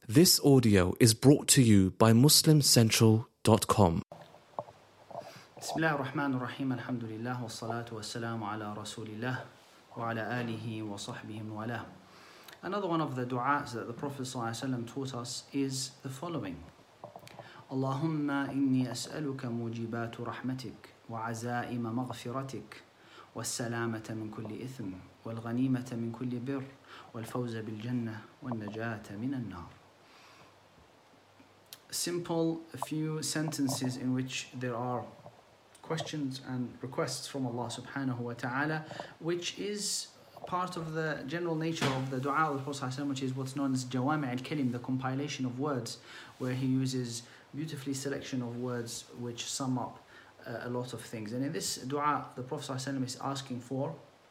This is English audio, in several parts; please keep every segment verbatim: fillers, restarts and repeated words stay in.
This audio is brought to you by muslim central dot com. Bismillah ar-Rahman ar-Rahim, alhamdulillah, wa salatu wa salamu ala rasulillah, wa ala alihi wa sahbihi wa ala. Another one of the du'as that the Prophet ﷺ taught us is the following. Allahumma inni as'aluka mujibatu rahmatik, wa azaima maghfiratik, wa salamata min kulli ithim, wal ghanimata min kulli bir, wal fawza bil jannah, wal najata min an-nar. Simple, a few sentences in which there are questions and requests from Allah subhanahu wa ta'ala, which is part of the general nature of the dua of the Prophet, which is what's known as Jawami' al-Kalim, the compilation of words, where he uses beautifully selection of words which sum up uh, a lot of things. And in this dua, the Prophet is asking for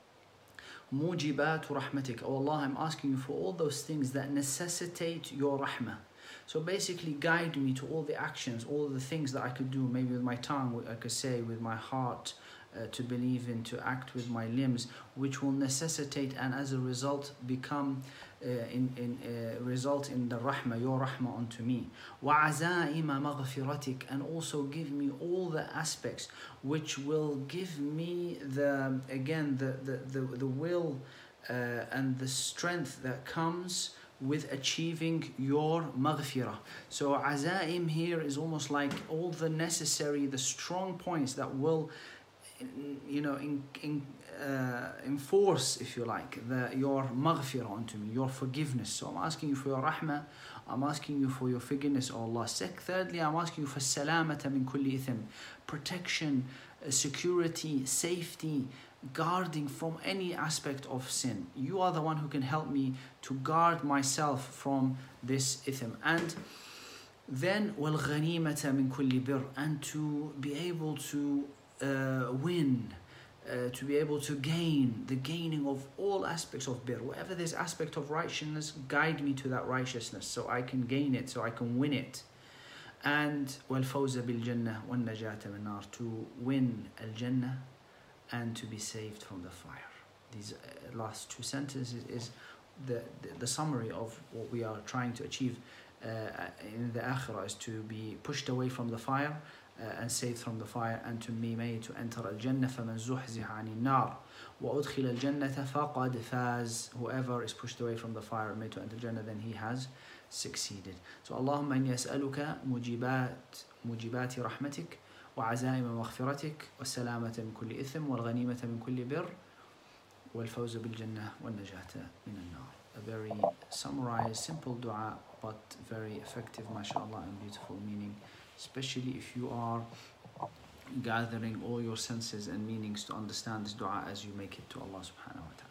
Mujibatu rahmatik. Oh Allah, I'm asking you for all those things that necessitate your rahmah. So basically guide me to all the actions, all the things that I could do, maybe with my tongue, I could say, with my heart, uh, to believe in, to act with my limbs, which will necessitate and as a result become, uh, in, in uh, result in the rahmah, your rahmah unto me. وَعَزَائِمَ مَغْفِرَتِكَ. And also give me all the aspects which will give me the, again, the, the, the, the will uh, and the strength that comes with achieving your maghfirah. So azaim here is almost like all the necessary, the strong points that will, you know, in, in, uh, enforce, if you like, the, your maghfirah onto me, your forgiveness. So I'm asking you for your rahmah, I'm asking you for your forgiveness, O Allah. Thirdly, I'm asking you for salamata min kulli ithim, protection, security, safety, guarding from any aspect of sin. You are the one who can help me to guard myself from this ithim. And then wal ghanimata min kulli bir, and to be able to uh, win, uh, to be able to gain, the gaining of all aspects of bir. Whatever this aspect of righteousness, guide me to that righteousness so I can gain it, so I can win it. And wal fawza bil jannah wal najata min nar, to win al jannah and to be saved from the fire. These uh, last two sentences is the, the, the summary of what we are trying to achieve uh, in the akhirah, is to be pushed away from the fire uh, and saved from the fire, and to be made to enter al-jannah. فَمَنْ زُحْزِحَ عَنِ النَّارِ وَأُدْخِلَ الْجَنَّةَ فَقَدْ فَازَ. Whoever is pushed away from the fire and made to enter Jannah, then he has succeeded. So Allahumma inni as'aluka mujibat mujibati rahmatik, وعزائم مغفرتك والسلامة من كل إثم والغنيمة من كل بر والفوز بالجنة والنجاة من النار. A very summarized, simple dua, but very effective, mashallah, and beautiful meaning, especially if you are gathering all your senses and meanings to understand this dua as you make it to Allah subhanahu wa ta'ala.